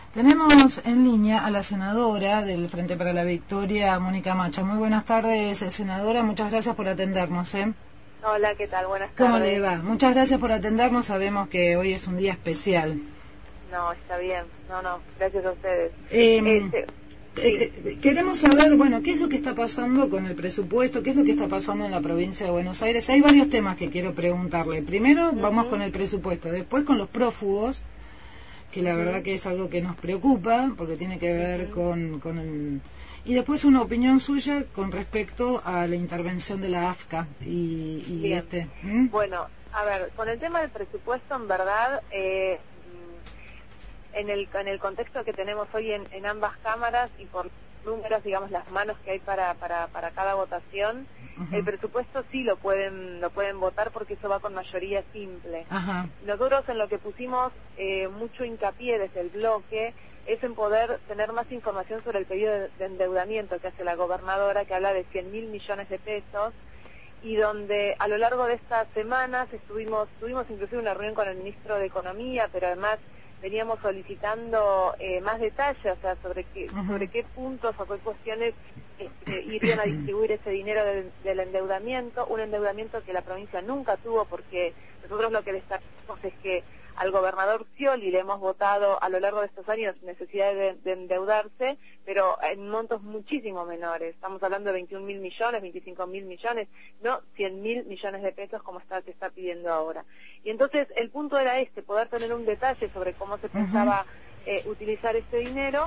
Tenemos en línea a la senadora del Frente para la Victoria, Mónica Macha. Muy buenas tardes, senadora. Muchas gracias por atendernos. Hola, ¿qué tal? Buenas tardes. ¿Cómo le va? Muchas gracias por atendernos. Sabemos que hoy es un día especial. No, está bien. No, gracias a ustedes. Queremos saber, bueno, qué es lo que está pasando con el presupuesto, qué es lo que está pasando en la provincia de Buenos Aires. Hay varios temas que quiero preguntarle. Primero vamos con el presupuesto, después con los prófugos, que la verdad que es algo que nos preocupa, porque tiene que ver con el... Y después una opinión suya con respecto a la intervención de la AFCA y Bueno, a ver, con el tema del presupuesto, en verdad, en el contexto que tenemos hoy en ambas cámaras y por números, digamos, las manos que hay para cada votación, el presupuesto sí lo pueden votar porque eso va con mayoría simple. Nosotros en lo que pusimos mucho hincapié desde el bloque es en poder tener más información sobre el pedido de endeudamiento que hace la gobernadora, que habla de 100.000 millones de pesos, y donde a lo largo de estas semanas tuvimos inclusive una reunión con el ministro de Economía, pero además veníamos solicitando más detalles, o sea, sobre qué puntos o qué cuestiones irían a distribuir ese dinero del endeudamiento, un endeudamiento que la provincia nunca tuvo, porque nosotros lo que destacamos es que al gobernador Scioli le hemos votado a lo largo de estos años necesidad de endeudarse, pero en montos muchísimo menores. Estamos hablando de 21.000 millones, 25.000 millones, no 100.000 millones de pesos como se está pidiendo ahora. Y entonces el punto era poder tener un detalle sobre cómo se pensaba utilizar este dinero,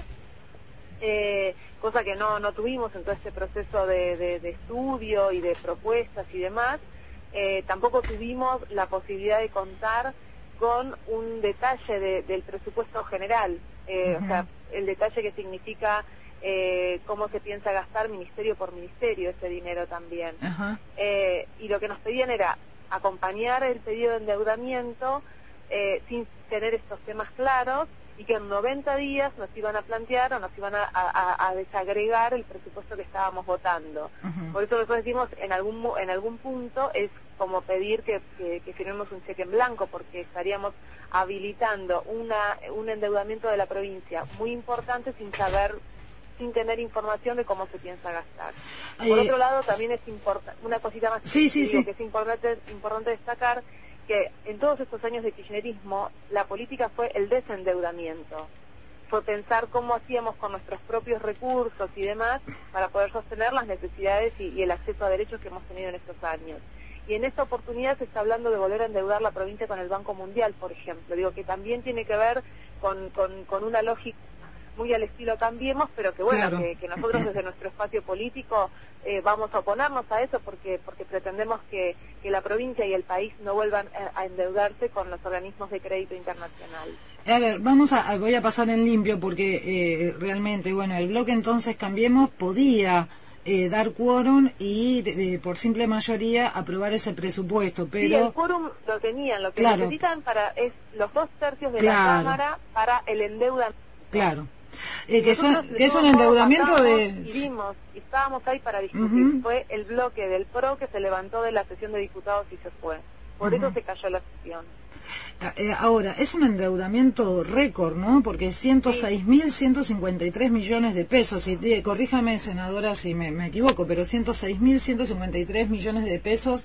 cosa que no tuvimos en todo este proceso de estudio y de propuestas y demás. Tampoco tuvimos la posibilidad de contar con un detalle del presupuesto general, o sea, el detalle que significa cómo se piensa gastar ministerio por ministerio ese dinero también. Y lo que nos pedían era acompañar el pedido de endeudamiento sin tener estos temas claros, y que en 90 días nos iban a plantear o nos iban a desagregar el presupuesto que estábamos votando. Por eso nosotros decimos, en algún punto es como pedir que firmemos un cheque en blanco, porque estaríamos habilitando un endeudamiento de la provincia muy importante sin tener información de cómo se piensa gastar. Por otro lado, también es una cosita más que es importante destacar, que en todos estos años de kirchnerismo la política fue el desendeudamiento, fue pensar cómo hacíamos con nuestros propios recursos y demás para poder sostener las necesidades y el acceso a derechos que hemos tenido en estos años. Y en esta oportunidad se está hablando de volver a endeudar la provincia con el Banco Mundial, por ejemplo. Digo que también tiene que ver con una lógica muy al estilo Cambiemos, pero que bueno, que nosotros desde nuestro espacio político vamos a oponernos a eso porque pretendemos que la provincia y el país no vuelvan a endeudarse con los organismos de crédito internacional. A ver, voy a pasar en limpio porque realmente, bueno, el bloque entonces Cambiemos podía dar quórum y por simple mayoría aprobar ese presupuesto, pero... Sí, el quórum lo tenían, lo que necesitan es los 2/3 de la Cámara para el endeudamiento. Claro. Que es un endeudamiento y estábamos ahí para discutir. Fue el bloque del PRO que se levantó de la sesión de diputados y se fue. Por eso se cayó la sesión. Ahora, es un endeudamiento récord, ¿no? Porque 106.153 millones de pesos, y corríjame, senadora, si me equivoco, pero 106.153 millones de pesos,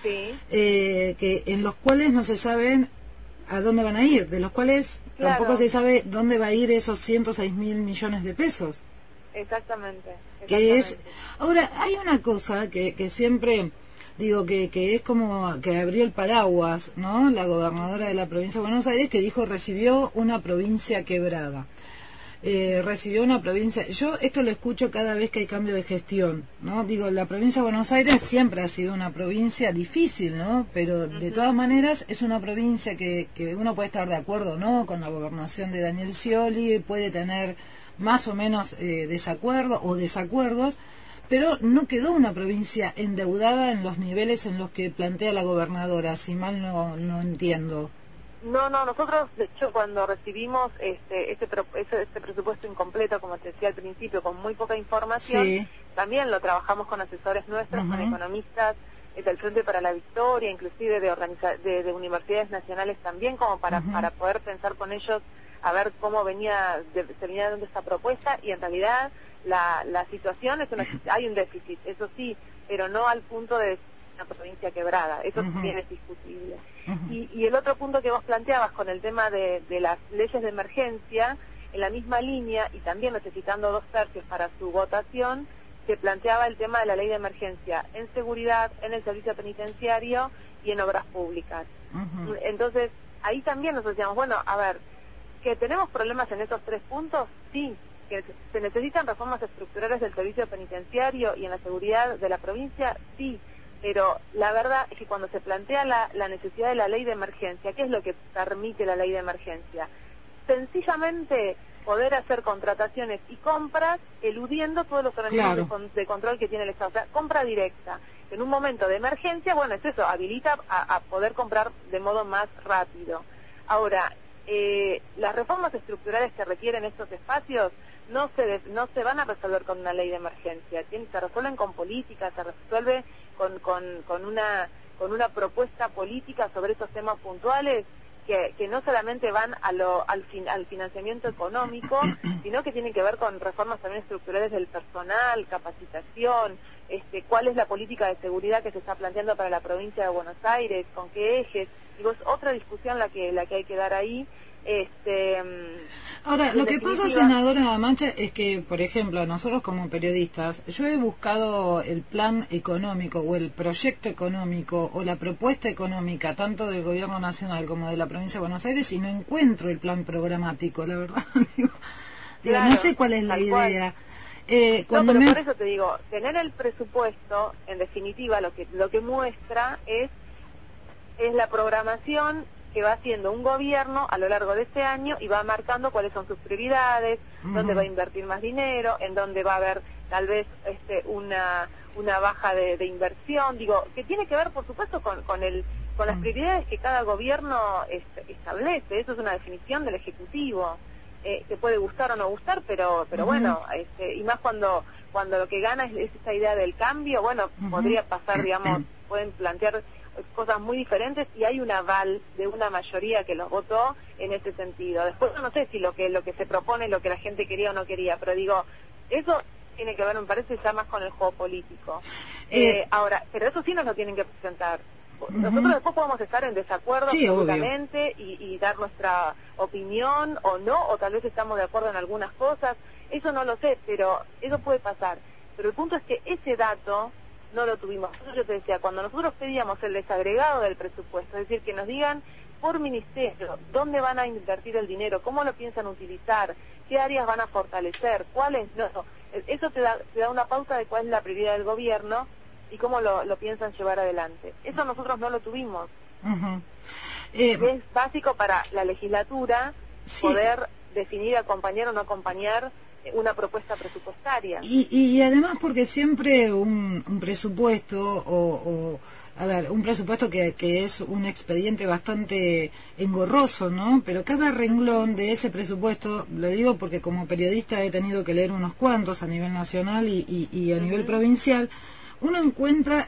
que en los cuales no se saben a dónde van a ir, de los cuales tampoco se sabe dónde va a ir esos 106.000 millones de pesos. Exactamente. Ahora, hay una cosa que siempre digo que es como que abrió el paraguas, ¿no? La gobernadora de la provincia de Buenos Aires, que dijo recibió una provincia quebrada. Recibió una provincia... Yo esto lo escucho cada vez que hay cambio de gestión, ¿no? Digo, la provincia de Buenos Aires siempre ha sido una provincia difícil, ¿no? Pero de todas maneras es una provincia que uno puede estar de acuerdo, ¿no? Con la gobernación de Daniel Scioli, puede tener más o menos desacuerdo o desacuerdos, pero no quedó una provincia endeudada en los niveles en los que plantea la gobernadora, si mal no entiendo. No, nosotros, de hecho, cuando recibimos este presupuesto incompleto, como te decía al principio, con muy poca información, también lo trabajamos con asesores nuestros, con economistas del Frente para la Victoria, inclusive de universidades nacionales también, como para poder pensar con ellos a ver cómo se venía dando esta propuesta, y en realidad la situación hay un déficit, eso sí, pero no al punto de una provincia quebrada, eso también es discutible. Y el otro punto que vos planteabas con el tema de las leyes de emergencia, en la misma línea, y también necesitando 2/3 para su votación, se planteaba el tema de la ley de emergencia en seguridad, en el servicio penitenciario y en obras públicas. Entonces, ahí también nos decíamos, bueno, a ver, que tenemos problemas en esos 3 puntos, sí, que se necesitan reformas estructurales del servicio penitenciario y en la seguridad de la provincia, sí, pero la verdad es que cuando se plantea la necesidad de la ley de emergencia, ¿qué es lo que permite la ley de emergencia? Sencillamente poder hacer contrataciones y compras eludiendo todos los organismos de control que tiene el Estado, o sea, compra directa. En un momento de emergencia, bueno, es eso, habilita a poder comprar de modo más rápido. Ahora, las reformas estructurales que requieren estos espacios no se van a resolver con una ley de emergencia, se resuelven con política, se resuelve con una propuesta política sobre esos temas puntuales que no solamente van al financiamiento económico, sino que tienen que ver con reformas también estructurales del personal, capacitación, cuál es la política de seguridad que se está planteando para la provincia de Buenos Aires, con qué ejes. Digo, es otra discusión la que hay que dar ahí. Ahora, lo que pasa, senadora Mancha, es que, por ejemplo, nosotros como periodistas, yo he buscado el plan económico o el proyecto económico o la propuesta económica, tanto del gobierno nacional como de la provincia de Buenos Aires, y no encuentro el plan programático, la verdad. Claro, no sé cuál es la idea. No, pero por eso te digo, tener el presupuesto, en definitiva, lo que muestra es la programación que va haciendo un gobierno a lo largo de este año y va marcando cuáles son sus prioridades, dónde va a invertir más dinero, en dónde va a haber tal vez una baja de inversión, digo, que tiene que ver, por supuesto, con las prioridades que cada gobierno establece. Eso es una definición del Ejecutivo. Que puede gustar o no gustar, pero bueno, y más cuando lo que gana es esta idea del cambio, bueno, podría pasar, digamos, pueden plantear cosas muy diferentes y hay un aval de una mayoría que los votó en ese sentido. Después no sé si lo que se propone es lo que la gente quería o no quería, pero digo, eso tiene que ver, me parece, ya más con el juego político. Ahora, pero eso sí nos lo tienen que presentar. Nosotros después podemos estar en desacuerdo absolutamente y dar nuestra opinión o no, o tal vez estamos de acuerdo en algunas cosas, eso no lo sé, pero eso puede pasar. Pero el punto es que ese dato no lo tuvimos. Yo te decía, cuando nosotros pedíamos el desagregado del presupuesto, es decir, que nos digan por ministerio dónde van a invertir el dinero, cómo lo piensan utilizar, qué áreas van a fortalecer, cuáles no, eso te da una pauta de cuál es la prioridad del gobierno y cómo lo piensan llevar adelante. Eso nosotros no lo tuvimos. Es básico para la legislatura poder decidir acompañar o no acompañar una propuesta presupuestaria. Y además porque siempre un presupuesto un presupuesto que es un expediente bastante engorroso, ¿no? Pero cada renglón de ese presupuesto, lo digo porque como periodista he tenido que leer unos cuantos a nivel nacional y a nivel provincial, uno encuentra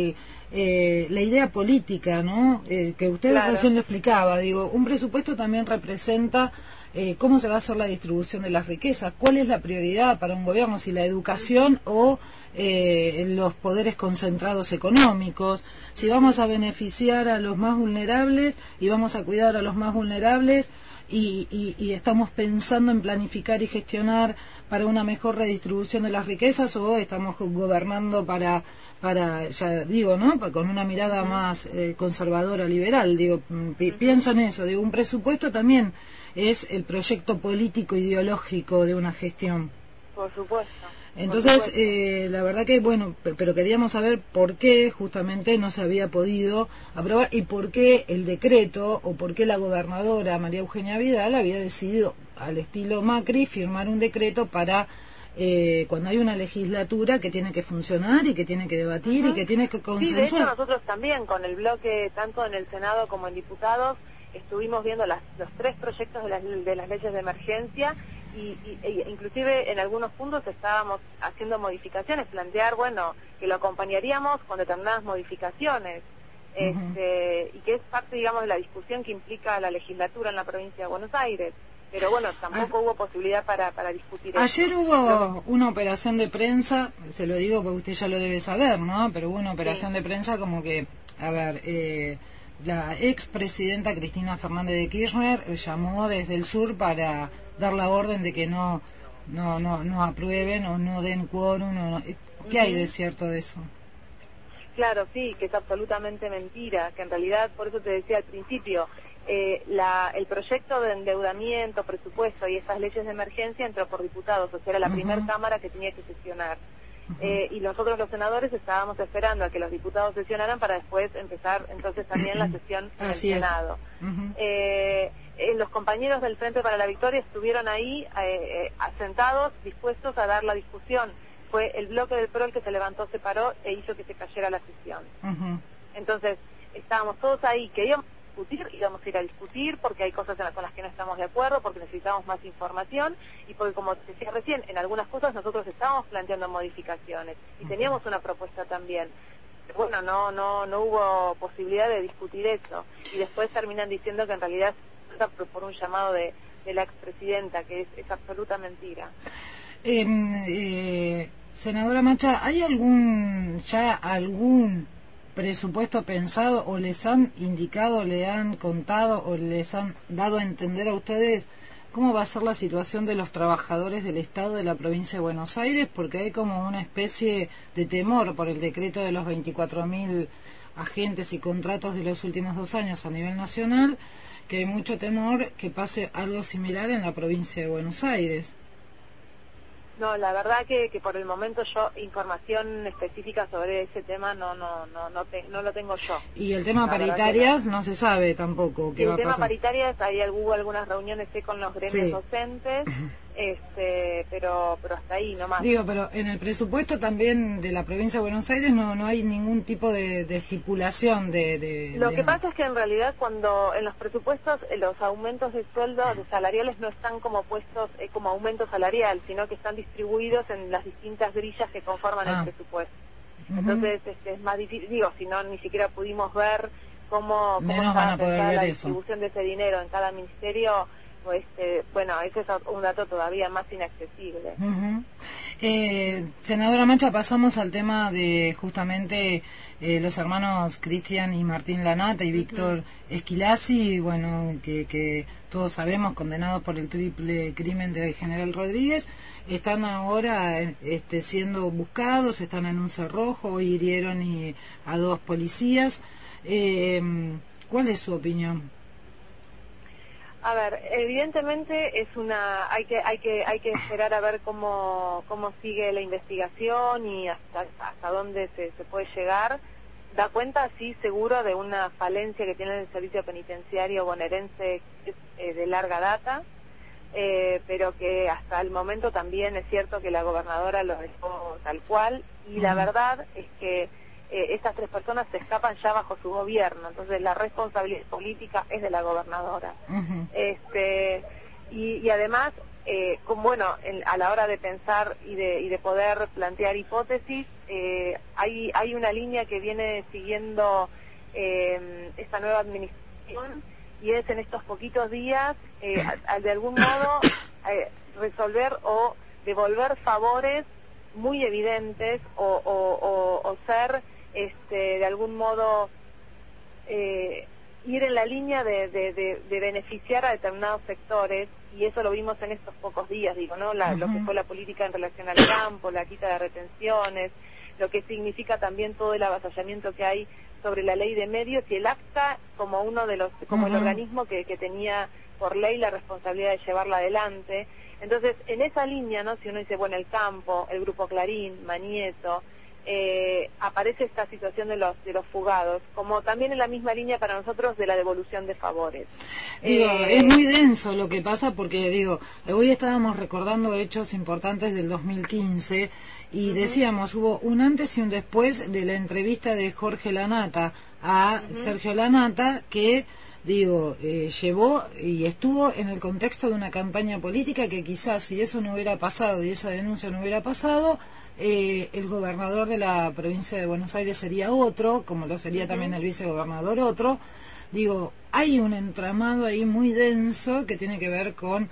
la idea política, ¿no? Que usted recién lo explicaba. Digo, un presupuesto también representa cómo se va a hacer la distribución de las riquezas, cuál es la prioridad para un gobierno, si la educación o los poderes concentrados económicos, si vamos a beneficiar a los más vulnerables y vamos a cuidar a los más vulnerables y estamos pensando en planificar y gestionar para una mejor redistribución de las riquezas, o estamos gobernando para ya digo, ¿no? Con una mirada más conservadora, liberal. Digo, pienso en eso. Digo, un presupuesto también es el proyecto político ideológico de una gestión. Por supuesto. Entonces, la verdad que, bueno, pero queríamos saber por qué justamente no se había podido aprobar y por qué el decreto o por qué la gobernadora María Eugenia Vidal había decidido, al estilo Macri, firmar un decreto para cuando hay una legislatura que tiene que funcionar y que tiene que debatir y que tiene que consensuar. Sí, de hecho nosotros también con el bloque, tanto en el Senado como en diputados, estuvimos viendo los 3 proyectos de las leyes de emergencia y inclusive en algunos puntos estábamos haciendo modificaciones, plantear, bueno, que lo acompañaríamos con determinadas modificaciones, y que es parte, digamos, de la discusión que implica la legislatura en la provincia de Buenos Aires. pero bueno, tampoco hubo posibilidad para discutir ayer eso. Hubo una operación de prensa, se lo digo porque usted ya lo debe saber, ¿no? Pero hubo una operación de prensa como que, a ver, la expresidenta Cristina Fernández de Kirchner llamó desde el sur para dar la orden de que no aprueben o no den quórum. ¿Qué hay de cierto de eso? Claro, sí, que es absolutamente mentira, que en realidad, por eso te decía al principio, el proyecto de endeudamiento, presupuesto y estas leyes de emergencia entró por diputados, o sea, era la primera cámara que tenía que sesionar. Y nosotros los senadores estábamos esperando a que los diputados sesionaran para después empezar entonces también la sesión en el Senado. Los compañeros del Frente para la Victoria estuvieron ahí sentados, dispuestos a dar la discusión. Fue el bloque del PRO el que se levantó, se paró e hizo que se cayera la sesión. Entonces, estábamos todos ahí, que íbamos a ir a discutir porque hay cosas con las que no estamos de acuerdo, porque necesitamos más información y porque, como te decía recién, en algunas cosas nosotros estábamos planteando modificaciones y teníamos una propuesta también. Bueno, no hubo posibilidad de discutir eso y después terminan diciendo que en realidad es por un llamado de la expresidenta, que es absoluta mentira. Senadora Macha, ¿hay algún presupuesto pensado o les han indicado, le han contado o les han dado a entender a ustedes cómo va a ser la situación de los trabajadores del Estado de la provincia de Buenos Aires? Porque hay como una especie de temor por el decreto de los 24.000 agentes y contratos de los últimos 2 años a nivel nacional, que hay mucho temor que pase algo similar en la provincia de Buenos Aires. No, la verdad que por el momento yo información específica sobre ese tema no lo tengo yo. Y el tema paritarias no se sabe tampoco qué va a pasar. El tema paritarias, hubo algunas reuniones con los gremios docentes, pero hasta ahí nomás. Digo, pero en el presupuesto también de la provincia de Buenos Aires no hay ningún tipo de estipulación Lo que pasa es que en realidad cuando en los presupuestos los aumentos de sueldo de salariales no están como puestos como aumento salarial, sino que están distribuidos en las distintas grillas que conforman el presupuesto. Entonces es más difícil, si no ni siquiera pudimos ver cómo está la distribución de ese dinero en cada ministerio. Bueno, ese es un dato todavía más inaccesible. Senadora Macha, pasamos al tema de justamente los hermanos Cristian y Martín Lanata y Víctor Esquilasi, bueno, que todos sabemos, condenados por el triple crimen de General Rodríguez, están ahora siendo buscados, están en un cerrojo, hirieron a 2 policías. ¿Cuál es su opinión? A ver, evidentemente hay que esperar a ver cómo sigue la investigación y hasta dónde se puede llegar. Da cuenta, sí, seguro, de una falencia que tiene el servicio penitenciario bonaerense de larga data, pero que hasta el momento también es cierto que la gobernadora lo dejó tal cual, y la verdad es que estas 3 personas se escapan ya bajo su gobierno, entonces la responsabilidad política es de la gobernadora. Y además, a la hora de pensar y de poder plantear hipótesis, hay una línea que viene siguiendo esta nueva administración, y es en estos poquitos días, de algún modo, resolver o devolver favores muy evidentes o ser de algún modo ir en la línea de beneficiar a determinados sectores, y eso lo vimos en estos pocos días, lo que fue la política en relación al campo, la quita de retenciones, lo que significa también todo el avasallamiento que hay sobre la ley de medios y el ACTA como uno de los el organismo que tenía por ley la responsabilidad de llevarla adelante. Entonces, en esa línea, si uno dice, el campo, el Grupo Clarín, Manieto, aparece esta situación de los fugados, como también en la misma línea para nosotros de la devolución de favores. Es muy denso lo que pasa porque, hoy estábamos recordando hechos importantes del 2015 y decíamos, hubo un antes y un después de la entrevista de Jorge Lanata a Sergio Lanata, que llevó y estuvo en el contexto de una campaña política que quizás si eso no hubiera pasado y esa denuncia no hubiera pasado, el gobernador de la provincia de Buenos Aires sería otro, como lo sería también el vicegobernador otro. digo, hay un entramado ahí muy denso que tiene que ver con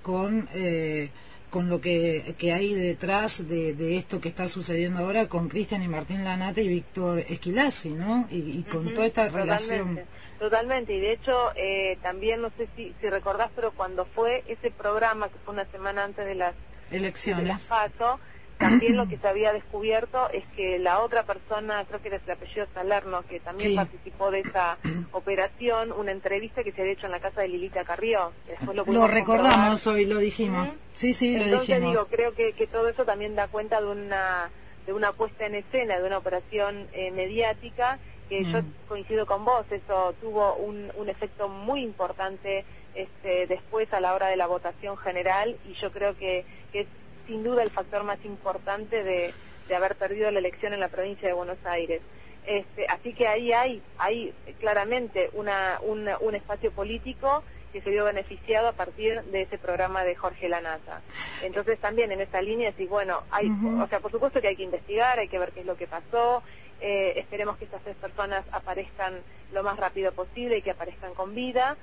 lo que hay detrás de esto que está sucediendo ahora con Cristian y Martín Lanata y Víctor Esquilasi, ¿no? Y con toda esta relación. Totalmente, y de hecho también no sé si recordás, pero cuando fue ese programa, que fue una semana antes de las elecciones, PASO, también lo que se había descubierto es que la otra persona, creo que era el apellido Salerno, que también participó de esa operación, una entrevista que se había hecho en la casa de Lilita Carrió. Después lo recordamos hoy, lo dijimos. Sí, lo Entonces, dijimos. digo, creo que todo eso también da cuenta de una puesta en escena, de una operación mediática, que yo coincido con vos, eso tuvo un efecto muy importante después a la hora de la votación general, y yo creo que es sin duda el factor más importante de haber perdido la elección en la provincia de Buenos Aires. Así que ahí hay claramente un espacio político que se vio beneficiado a partir de ese programa de Jorge Lanata. Entonces también en esa línea decir, bueno, o sea, por supuesto que hay que investigar, hay que ver qué es lo que pasó, esperemos que estas 3 personas aparezcan lo más rápido posible y que aparezcan con vida,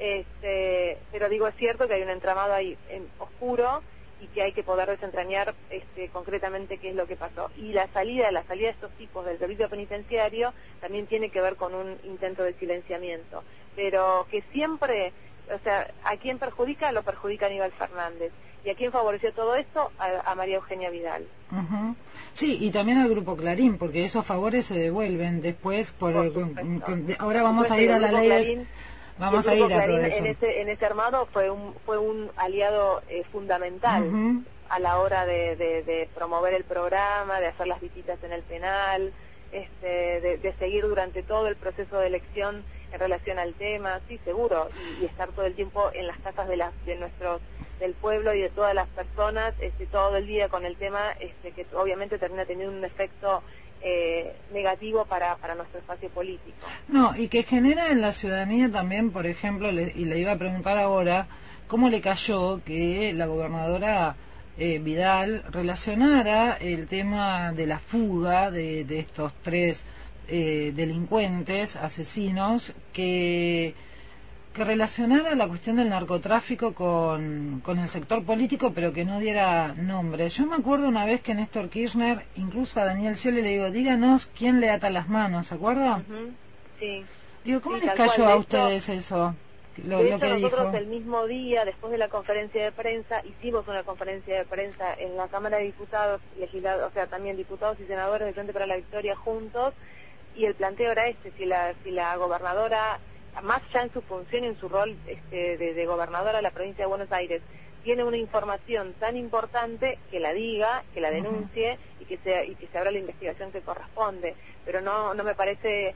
pero digo, es cierto que hay un entramado ahí oscuro y que hay que poder desentrañar concretamente qué es lo que pasó. Y la salida de estos tipos del servicio penitenciario también tiene que ver con un intento de silenciamiento, pero que siempre, o sea, a quien perjudica, lo perjudica Aníbal Fernández, y a quien favoreció todo esto, a María Eugenia Vidal. Sí, y también al Grupo Clarín, porque esos favores se devuelven después ahora vamos a ir a la ley Vamos a ir a todo eso. En ese armado fue un aliado fundamental a la hora de promover el programa, de hacer las visitas en el penal, de seguir durante todo el proceso de elección en relación al tema, sí, seguro, y estar todo el tiempo en las casas del pueblo y de todas las personas, todo el día con el tema, que obviamente termina teniendo un efecto negativo para nuestro espacio político. No, y que genera en la ciudadanía también, por ejemplo, y le iba a preguntar ahora, ¿cómo le cayó que la gobernadora Vidal relacionara el tema de la fuga de estos 3 delincuentes, asesinos, que relacionara la cuestión del narcotráfico con el sector político, pero que no diera nombre? Yo me acuerdo una vez que Néstor Kirchner, incluso a Daniel Scioli, le digo, díganos quién le ata las manos, ¿se acuerda? Sí. Digo, ¿cómo les cayó a ustedes eso? Lo que nosotros dijo el mismo día, después de la conferencia de prensa, hicimos una conferencia de prensa en la Cámara de Diputados, legisladores, o sea, también diputados y senadores de Frente para la Victoria juntos, y el planteo era si la gobernadora, más ya en su función y en su rol de gobernadora de la provincia de Buenos Aires, tiene una información tan importante, que la diga, que la denuncie y que se abra la investigación que corresponde. Pero no me parece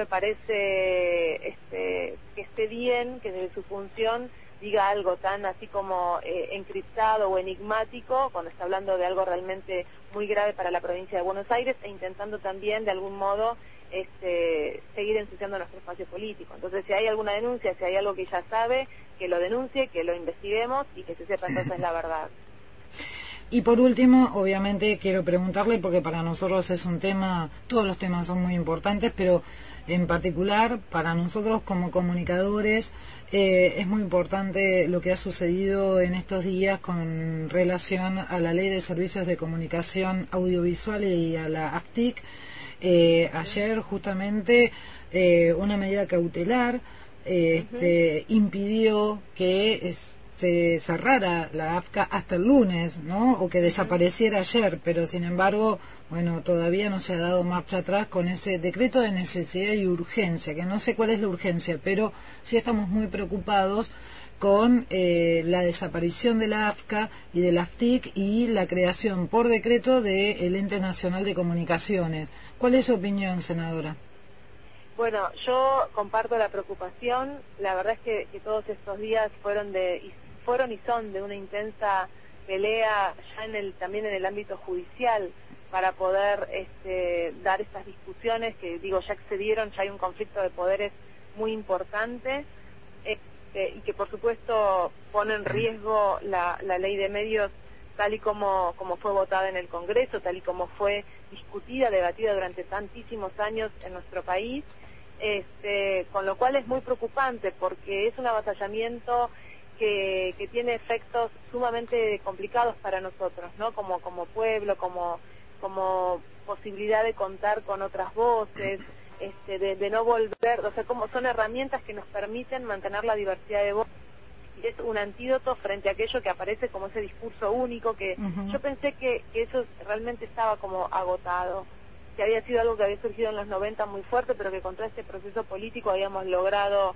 que esté bien que desde su función diga algo tan así como encriptado o enigmático, cuando está hablando de algo realmente muy grave para la provincia de Buenos Aires, e intentando también de algún modo seguir ensuciando nuestro espacio político. Entonces, si hay alguna denuncia, si hay algo que ella sabe, que lo denuncie, que lo investiguemos y que se sepa entonces la verdad. Y por último, obviamente quiero preguntarle, porque para nosotros es un tema, todos los temas son muy importantes, pero en particular para nosotros como comunicadores es muy importante lo que ha sucedido en estos días con relación a la Ley de Servicios de Comunicación Audiovisual y a la AFTIC. Ayer justamente una medida cautelar impidió que se cerrara la AFCA hasta el lunes, ¿no? O que desapareciera ayer, pero sin embargo, bueno, todavía no se ha dado marcha atrás con ese decreto de necesidad y urgencia, que no sé cuál es la urgencia, pero sí estamos muy preocupados con la desaparición de la AFCA y de la AFTIC y la creación por decreto del Ente Nacional de Comunicaciones. ¿Cuál es su opinión, senadora? Bueno, yo comparto la preocupación. La verdad es que todos estos días fueron y son de una intensa pelea ya también en el ámbito judicial para poder dar estas discusiones que, digo, ya excedieron, ya hay un conflicto de poderes muy importante. Y que por supuesto pone en riesgo la ley de medios tal y como fue votada en el Congreso, tal y como fue discutida, debatida durante tantísimos años en nuestro país, con lo cual es muy preocupante porque es un avasallamiento que tiene efectos sumamente complicados para nosotros, ¿no? Como pueblo, como posibilidad de contar con otras voces, de no volver, o sea, como son herramientas que nos permiten mantener la diversidad de voces. Y es un antídoto frente a aquello que aparece como ese discurso único que yo pensé que eso realmente estaba como agotado, que había sido algo que había surgido en los 90 muy fuerte, pero que contra este proceso político habíamos logrado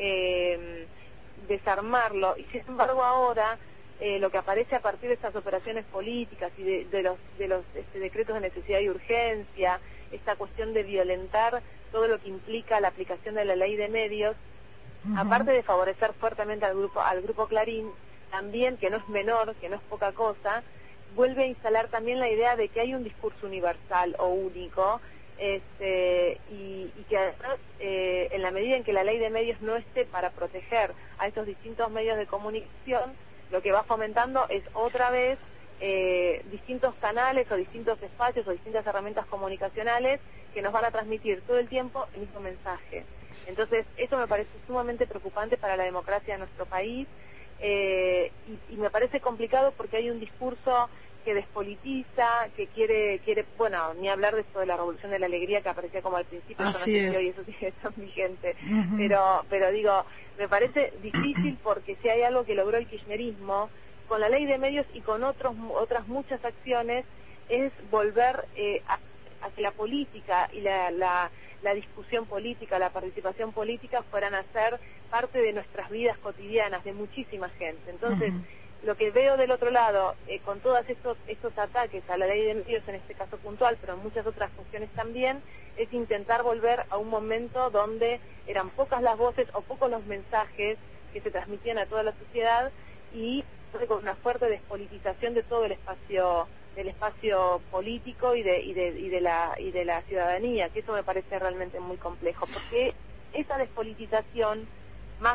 desarmarlo. Y sin embargo ahora lo que aparece a partir de estas operaciones políticas y de los decretos de necesidad y urgencia, esta cuestión de violentar todo lo que implica la aplicación de la ley de medios, aparte de favorecer fuertemente al grupo Clarín, también, que no es menor, que no es poca cosa, vuelve a instalar también la idea de que hay un discurso universal o único, y que además, en la medida en que la ley de medios no esté para proteger a estos distintos medios de comunicación, lo que va fomentando es otra vez distintos canales o distintos espacios o distintas herramientas comunicacionales que nos van a transmitir todo el tiempo el mismo mensaje. Entonces, eso me parece sumamente preocupante para la democracia de nuestro país, y me parece complicado porque hay un discurso que despolitiza, que quiere, bueno, ni hablar de esto de la revolución de la alegría que aparecía como al principio, Así es. y eso sigue tan vigente. Pero digo, me parece difícil porque si hay algo que logró el kirchnerismo, con la ley de medios y con otras muchas acciones, es volver a que la política y la discusión política, la participación política fueran a ser parte de nuestras vidas cotidianas, de muchísima gente. Entonces, lo que veo del otro lado, con todos estos ataques a la ley de medios, en este caso puntual, pero en muchas otras cuestiones también, es intentar volver a un momento donde eran pocas las voces o pocos los mensajes que se transmitían a toda la sociedad, y con una fuerte despolitización de todo el espacio político y de la ciudadanía, que eso me parece realmente muy complejo, porque esa despolitización más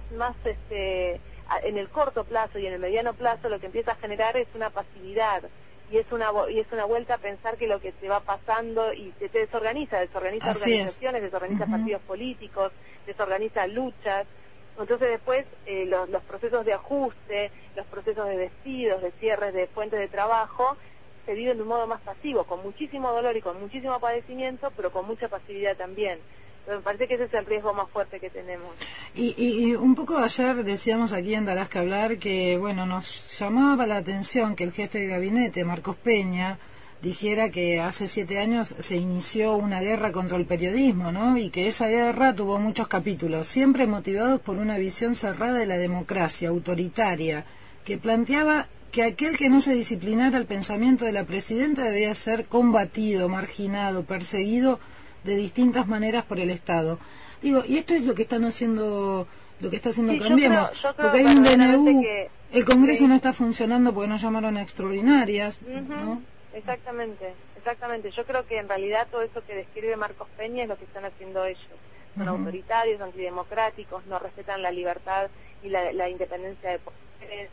en el corto plazo y en el mediano plazo lo que empieza a generar es una pasividad y es una vuelta a pensar que lo que te va pasando y te desorganiza organizaciones, desorganiza partidos políticos, desorganiza luchas. Entonces después los procesos de ajuste, los procesos de despidos, de cierres de fuentes de trabajo se viven de un modo más pasivo, con muchísimo dolor y con muchísimo padecimiento, pero con mucha pasividad también. Pero me parece que ese es el riesgo más fuerte que tenemos. Y un poco ayer decíamos aquí en Darás que hablar que, bueno, nos llamaba la atención que el jefe de gabinete, Marcos Peña, dijera que hace 7 años se inició una guerra contra el periodismo, ¿no? Y que esa guerra tuvo muchos capítulos, siempre motivados por una visión cerrada de la democracia, autoritaria, que planteaba que aquel que no se disciplinara el pensamiento de la presidenta debía ser combatido, marginado, perseguido de distintas maneras por el Estado. Digo, y esto es lo que están haciendo, lo que está haciendo Cambiemos, yo creo porque hay un DNU, que el Congreso no está funcionando porque no llamaron a extraordinarias, ¿no? Exactamente. Yo creo que en realidad todo eso que describe Marcos Peña es lo que están haciendo ellos. Son autoritarios, antidemocráticos, no respetan la libertad y la independencia de poderes.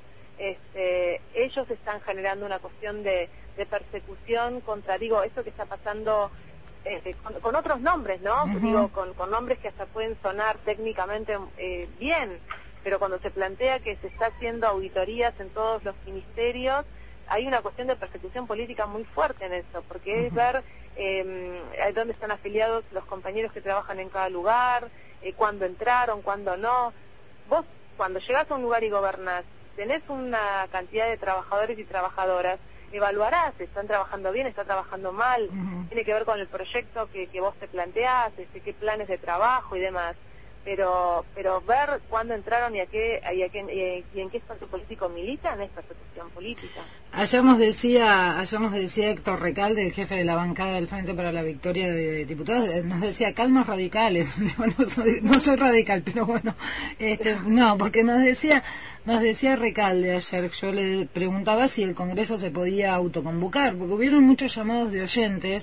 Ellos están generando una cuestión de persecución contra, esto que está pasando con otros nombres, ¿no? Con nombres que hasta pueden sonar técnicamente bien, pero cuando se plantea que se está haciendo auditorías en todos los ministerios, hay una cuestión de persecución política muy fuerte en eso, porque es ver dónde están afiliados los compañeros que trabajan en cada lugar, cuándo entraron, cuándo no. Vos, cuando llegás a un lugar y gobernás, tenés una cantidad de trabajadores y trabajadoras, evaluarás, están trabajando bien, están trabajando mal, tiene que ver con el proyecto que vos te planteás, qué planes de trabajo y demás. Pero ver cuándo entraron y en qué espacio político militan es persecución política. Ayer nos decía Héctor Recalde, el jefe de la bancada del Frente para la Victoria de Diputados, nos decía calmos radicales. No soy radical, pero bueno, no, porque nos decía Recalde ayer, yo le preguntaba si el Congreso se podía autoconvocar, porque hubieron muchos llamados de oyentes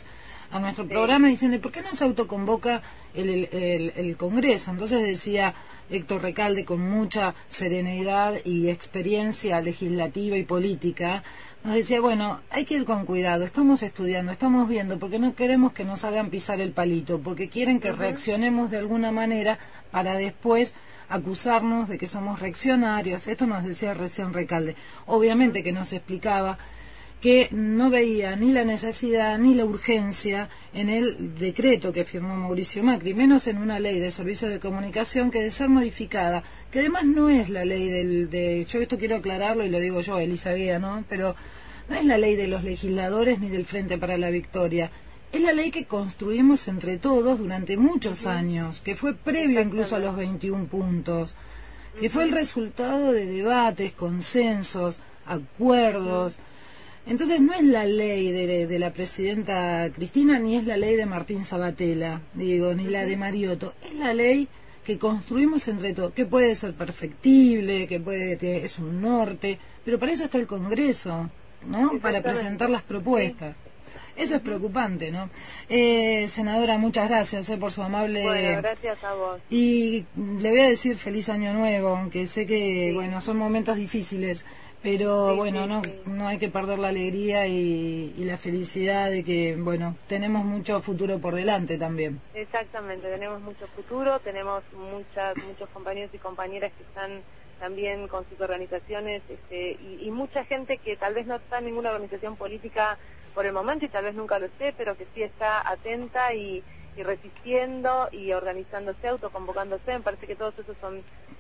a nuestro programa diciendo, ¿por qué no se autoconvoca el Congreso? Entonces decía Héctor Recalde, con mucha serenidad y experiencia legislativa y política, nos decía, bueno, hay que ir con cuidado, estamos estudiando, estamos viendo, porque no queremos que nos hagan pisar el palito, porque quieren que reaccionemos de alguna manera para después acusarnos de que somos reaccionarios. Esto nos decía recién Recalde. Obviamente que nos explicaba que no veía ni la necesidad ni la urgencia en el decreto que firmó Mauricio Macri, menos en una ley de servicios de comunicación que de ser modificada, que además no es la ley yo esto quiero aclararlo y lo digo yo, Elisa Guía, ¿no? Pero no es la ley de los legisladores ni del Frente para la Victoria. Es la ley que construimos entre todos durante muchos años, que fue previo incluso a los 21 puntos, que fue el resultado de debates, consensos, acuerdos. Entonces no es la ley de la presidenta Cristina, ni es la ley de Martín Sabatella, digo, ni la de Mariotto. Es la ley que construimos entre todos, que puede ser perfectible, es un norte, pero para eso está el Congreso, ¿no? Para presentar las propuestas. Eso es preocupante, ¿no? Senadora, muchas gracias por su amable... Bueno, gracias a vos. Y le voy a decir feliz año nuevo, aunque sé que, bueno, son momentos difíciles, pero no hay que perder la alegría y la felicidad de que, bueno, tenemos mucho futuro por delante también. Exactamente, tenemos mucho futuro, tenemos muchos compañeros y compañeras que están también con sus organizaciones y mucha gente que tal vez no está en ninguna organización política por el momento y tal vez nunca lo esté, pero que sí está atenta y resistiendo y organizándose, autoconvocándose. Me parece que todos esos son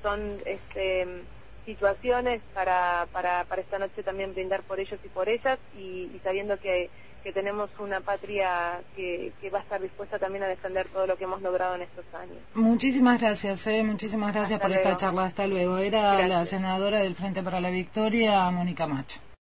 situaciones para esta noche también brindar por ellos y por ellas y sabiendo que tenemos una patria que va a estar dispuesta también a defender todo lo que hemos logrado en estos años. Muchísimas gracias, muchísimas gracias por esta charla. Hasta luego. Era la senadora del Frente para la Victoria, Mónica Macho.